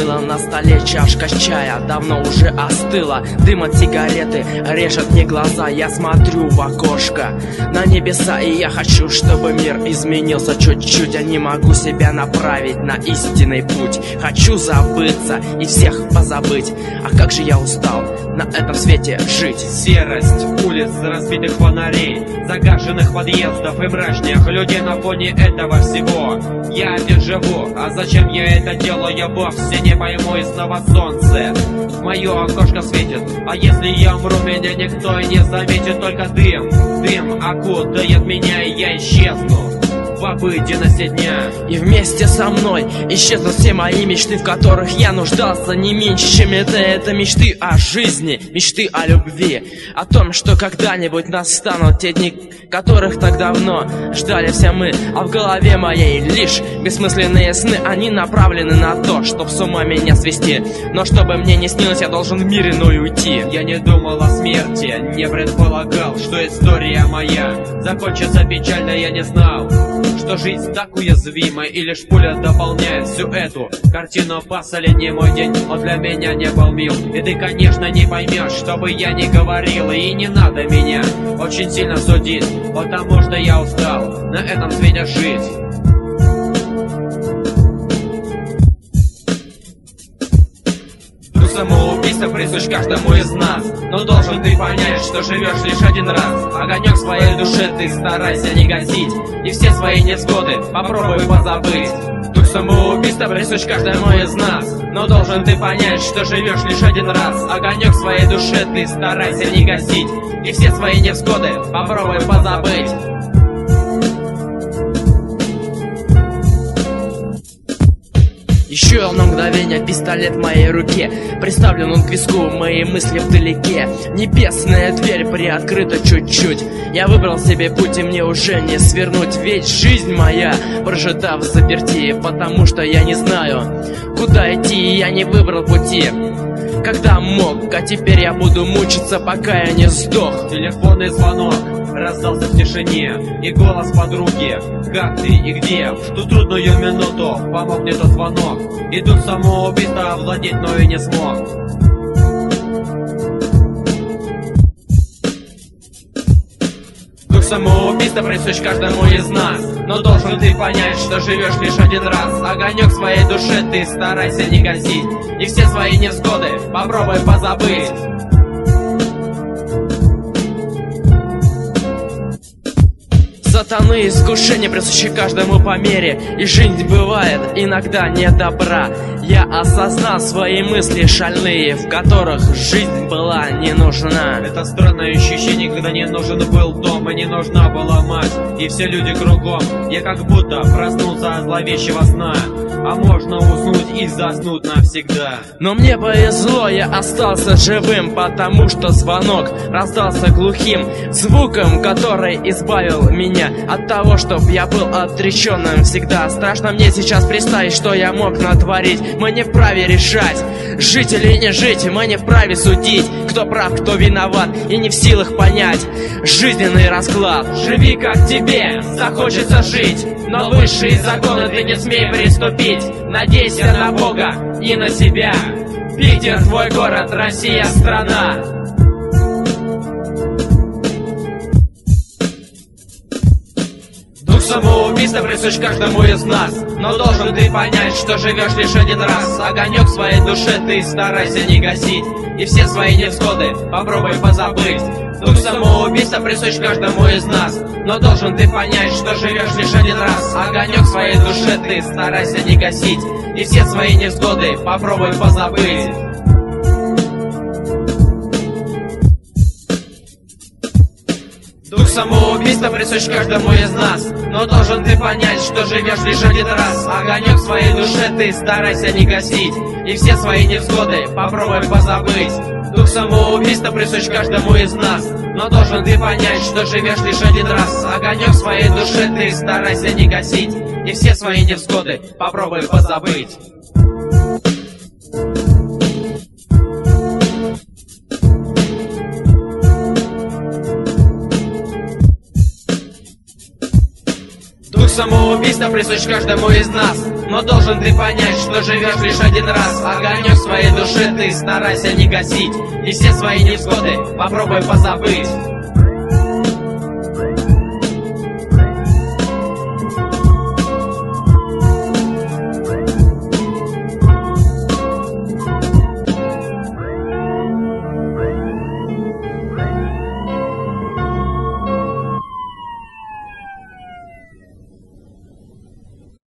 застыла на столе чашка чая, давно уже остыла. Дым от сигареты режет мне глаза. Я смотрю в окошко на небеса, и я хочу, чтобы мир изменился чуть-чуть. Я не могу себя направить на истинный путь. Хочу забыться и всех позабыть. А как же я устал на этом свете жить. Серость улиц, разбитых фонарей, загаженных подъездов и мрачных людей на фоне этого всего. Я один живу, а зачем я это делаю, я вовсе не пойму. И снова солнце в мое окошко светит, а если я умру, меня никто и не заметит. Только дым окутает меня, и я исчезну в обыденности дня. И вместе со мной исчезнут все мои мечты, в которых я нуждался не меньше, чем это мечты о жизни, мечты о любви, о том, что когда-нибудь настанут те дни, которых так давно ждали все мы. А в голове моей лишь бессмысленные сны, они направлены на то, чтоб с ума меня свести. Но чтобы мне не снилось, я должен в мир иной уйти. Я не думал о смерти, не предполагал, что история моя закончится печально. Я не знал, что жизнь так уязвима, и лишь пуля дополняет всю эту картину. Последний мой день, он для меня не был мил, и ты, конечно, не поймешь, что бы я ни говорил. И не надо меня очень сильно судить, потому что я устал на этом свете жить. Самоубийство присущ каждому из нас, но должен ты понять, что живешь лишь один раз. Огонек своей души ты старайся не гасить, и все свои невзгоды попробуй позабыть. Дух самоубийства присущ каждому из нас, но должен ты понять, что живешь лишь один раз. Огонек своей души ты старайся не гасить, и все свои невзгоды попробуй позабыть. Еще на мгновение пистолет в моей руке, приставлен он к виску, мои мысли вдалеке. Небесная дверь приоткрыта чуть-чуть. Я выбрал себе путь, и мне уже не свернуть. Ведь жизнь моя прожита в заперти, потому что я не знаю, куда идти, и я не выбрал пути, когда мог. А теперь я буду мучиться, пока я не сдох. Телефонный звонок раздался в тишине, и голос подруги: как ты и где? В ту трудную минуту помог мне тот звонок. И тут самоубийство овладеть, но и не смог. Дух самоубийства присущ каждому из нас, но должен ты понять, что живешь лишь один раз. Огонек своей души ты старайся не гасить, и все свои невзгоды попробуй позабыть. Сатаны искушения присущи каждому по мере, и жизнь бывает иногда недобра. Я осознал свои мысли шальные, в которых жизнь была не нужна. Это странное ощущение, когда не нужен был дом и не нужна была мать, и все люди кругом. Я как будто проснулся от зловещего сна, а можно уснуть и заснуть навсегда. Но мне повезло, я остался живым, потому что звонок раздался глухим звуком, который избавил меня от того, чтоб я был отреченным всегда. Страшно мне сейчас представить, что я мог натворить. Мы не вправе решать, жить или не жить. Мы не вправе судить, кто прав, кто виноват, и не в силах понять жизненный расклад. Живи как тебе захочется жить, но высшие законы ты не смей приступить. Надейся на Бога и на себя. Питер твой город, Россия страна. Дух самоубийства присущ каждому из нас, но должен ты понять, что живешь лишь один раз. Огонек своей души ты старайся не гасить, и все свои невзгоды попробуй позабыть. Дух самоубийства присущ каждому из нас, но должен ты понять, что живешь лишь один раз. Огонек своей души ты старайся не гасить, и все свои невзгоды попробуй позабыть. Дух самоубийства присущ каждому из нас, но должен ты понять, что живешь лишь один раз. Огонек своей души ты старайся не гасить, и все свои невзгоды попробуй позабыть. Дух самоубийства присущ каждому из нас, но должен ты понять, что живешь лишь один раз. Огонек своей души ты старайся не гасить, и все свои невзгоды попробуй позабыть. самоубийства присущ каждому из нас. Но должен ты понять, что живешь лишь один раз. Огонек своей души ты старайся не гасить, и все свои невзгоды попробуй позабыть.